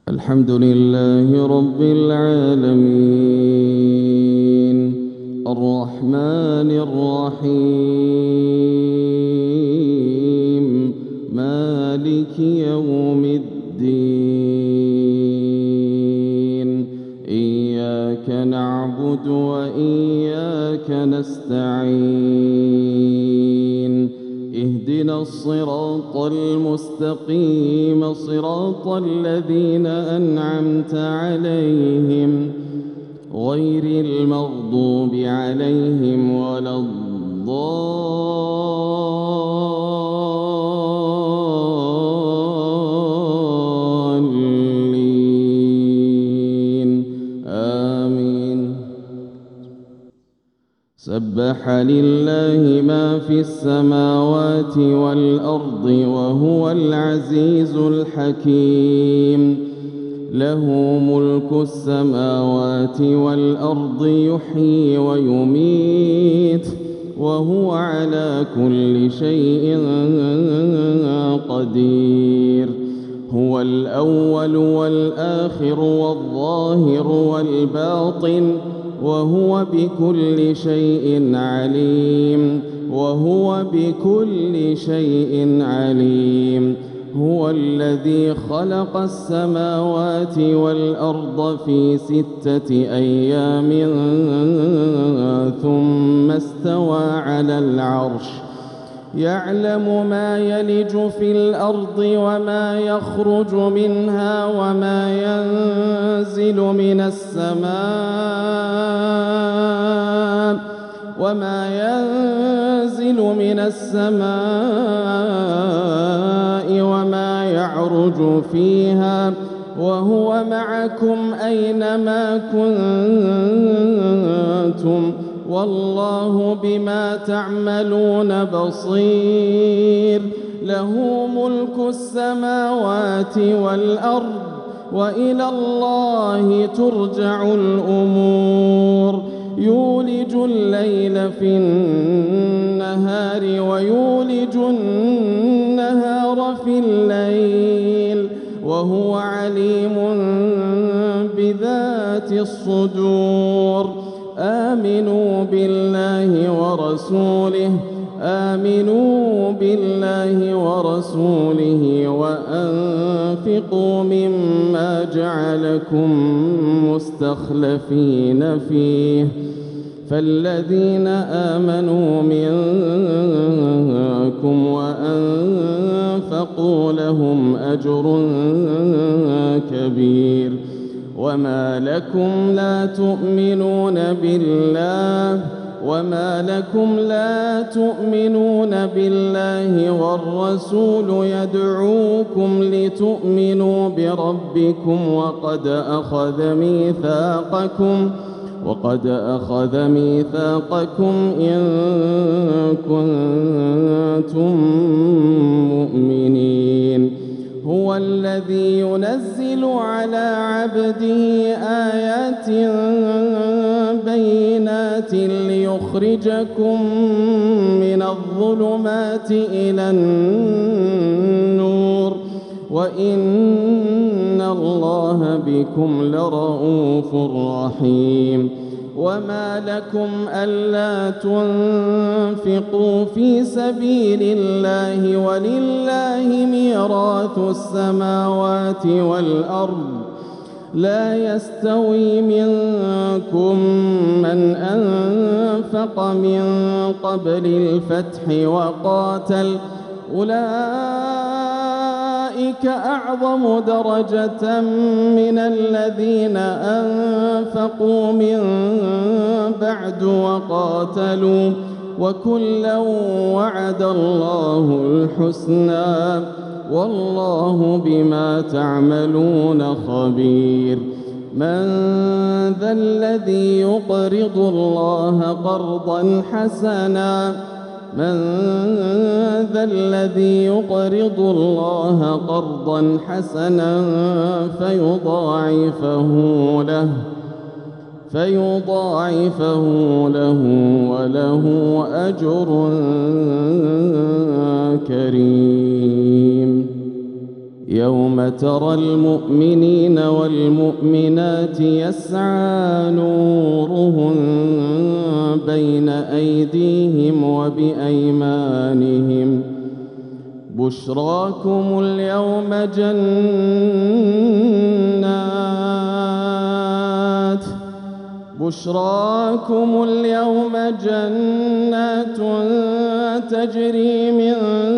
الحمد لله رب العالمين الرحمن الرحيم مالك يوم الدين إياك نعبد وإياك نستعين اهدنا الصراط المستقيم صراط الذين أنعمت عليهم غير المغضوب عليهم ولا الضالين آمين. سبح لله ما في السماوات والأرض وهو العزيز الحكيم. له ملك السماوات والأرض يحيي ويميت وهو على كل شيء قدير. هو الأول والآخر والظاهر والباطن وهو بكل شيء عليم هو الذي خلق السماوات والأرض في 6 أيام ثم استوى على العرش يعلم ما يلج في الأرض وما يخرج منها وما ينزل من السماء وما يعرج فيها وهو معكم أينما كنتم والله بما تعملون بصير. له ملك السماوات والأرض وإلى الله ترجع الأمور. يولج الليل في النهار ويولج النهار في الليل وهو عليم بذات الصدور. آمنوا بالله ورسوله وأنفقوا مما جعلكم مستخلفين فيه فالذين آمنوا منكم وأنفقوا لهم أجر كبير. وما لكم لا تؤمنون بالله والرسول يدعوكم لتؤمنوا بربكم وقد أخذ ميثاقكم إن كنتم مؤمنين. هو الذي ينزل على عبده آيات بينات ليخرجكم من الظلمات إلى النور وإن الله بكم لرءوف رحيم. وما لكم ألا تنفقوا في سبيل الله ولله ميراث السماوات والأرض لا يستوي منكم من أنفق من قبل الفتح وقاتل أولئك أعظم درجة من الذين أنفقوا من بعد وقاتلوا وكلا وعد الله الحسنى والله بما تعملون خبير. من ذا الذي يقرض الله قرضا حسنا فيضاعفه له وله أجر كريم. يوم ترى المؤمنين والمؤمنات يسعى نورهم بين أيديهم وبأيمانهم بشراكم اليوم جنات تجري من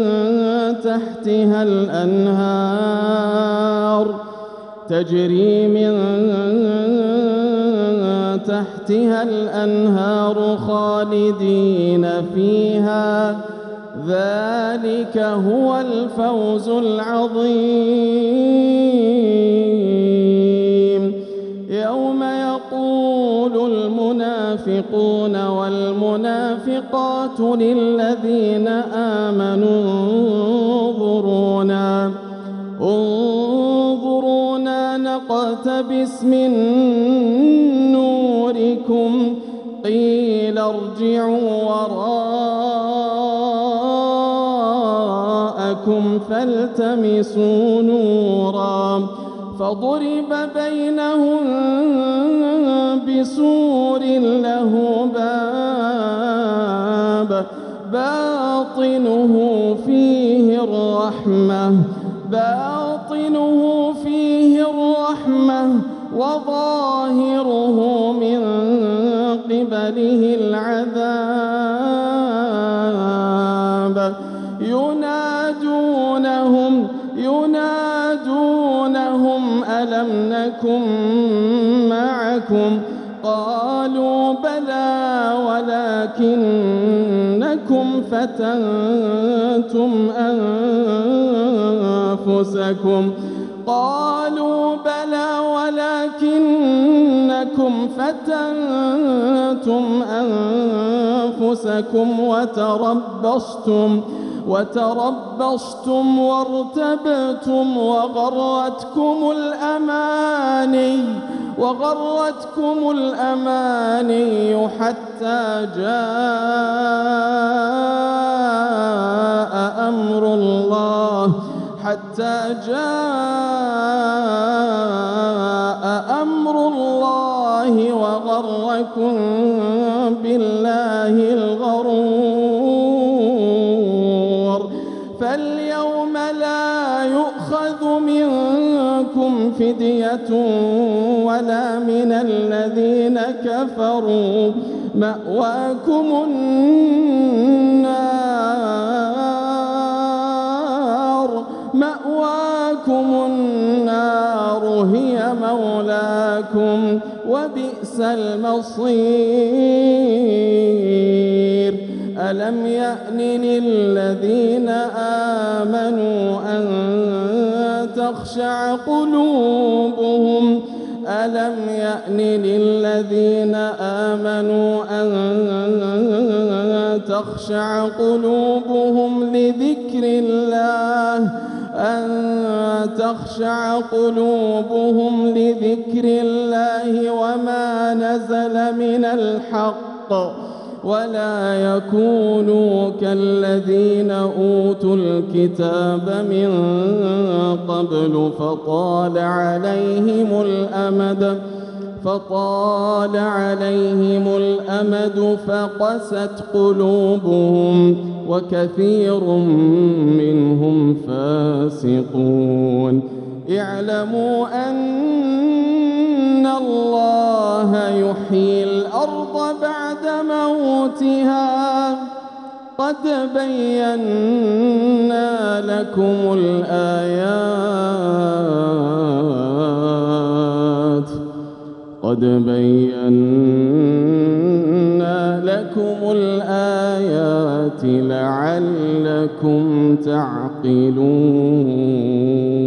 تحتها الأنهار خالدين فيها ذلك هو الفوز العظيم يوم يقول المنافقون والمنافقات للذين آمنوا انظرونا نقتبس من نوركم قيل ارجعوا وراءكم فالتمسوا نورا فضرب بينهم بسور له باب باطنه فيه الرحمة وظاهره من قبله العذاب ينادونهم ألم نكن معكم قالوا بلى ولكنكم فتنتم أنفسكم وتربصتم وارتبتم وغرتكم الأماني حتى جاء أمر الله وغركم بالله الغرور فاليوم لا يؤخذ منكم فدية ولا من الذين كفروا مأواكم النار هي مولاكم وبئس المصير ألم يأن للذين آمنوا أن تخشع قلوبهم لذكر الله وما نزل من الحق ولا يكونوا كالذين أوتوا الكتاب من قبل فطال عليهم الأمد فقست قلوبهم وكثير منهم فاسقون اعلموا أن الله يحيي الأرض بعد موتها قد بينا لكم الآيات لعلكم تعقلون.